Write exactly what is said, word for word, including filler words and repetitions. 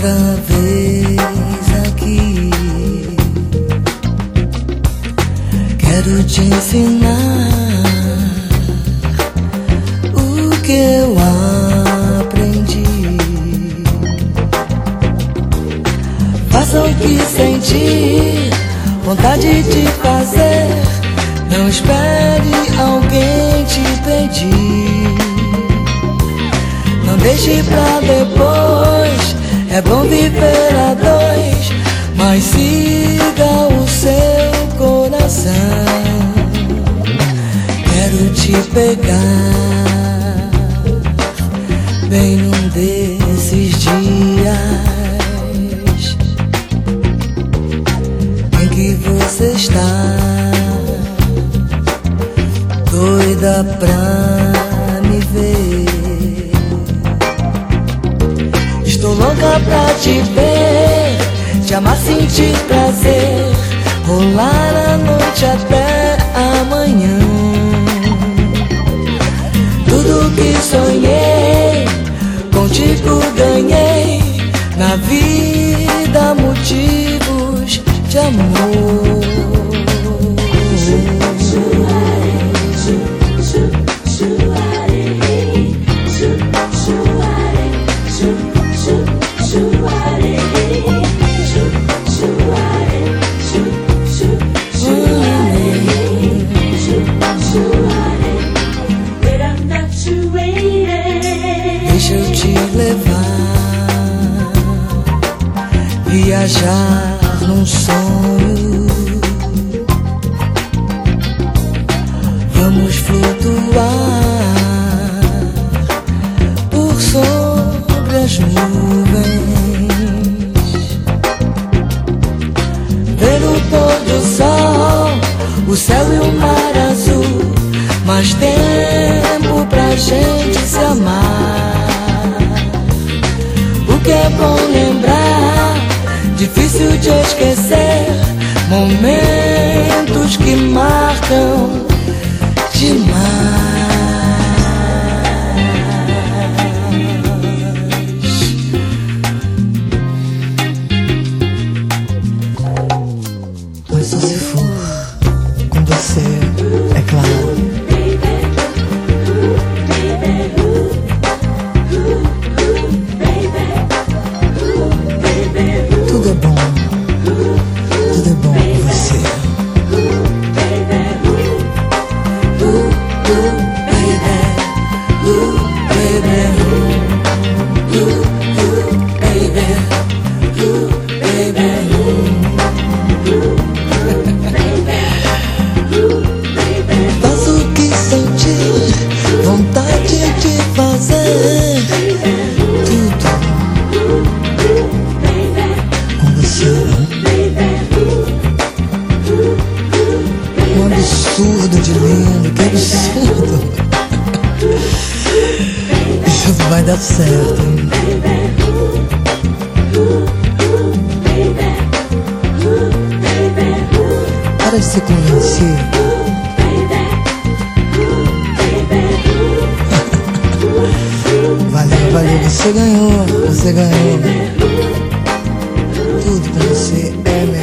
Outra vez aqui, quero te ensinar o que eu aprendi. Faça o que sentir, vontade de fazer. Não espere alguém te pedir. Não deixe pra depois, é bom viver a dois, mas siga o seu coração. Quero te pegar bem num desses dias em que você está doida pra me ver. Estou louca pra te ver, te amar, sentir prazer, rolar a noite até amanhã. Tudo que sonhei, contigo ganhei. Na vida motivos de amor. Deixa eu te levar, viajar num sonho. Vamos flutuar por sobre as nuvens, ver o pôr do sol, o céu e o mar azul. Mais tempo pra gente se amar. O que é bom lembrar, difícil de esquecer, momentos que marcam demais. Mas só se for com você, é claro. Tudo é bom, tudo é bom com você. Faço o que sentir, vontade de fazer tudo com você. Um absurdo de lindo, que absurdo. Isso vai dar certo, hein? Para de se convencer. Valeu, valeu, você ganhou, você ganhou. Tudo com você é meu.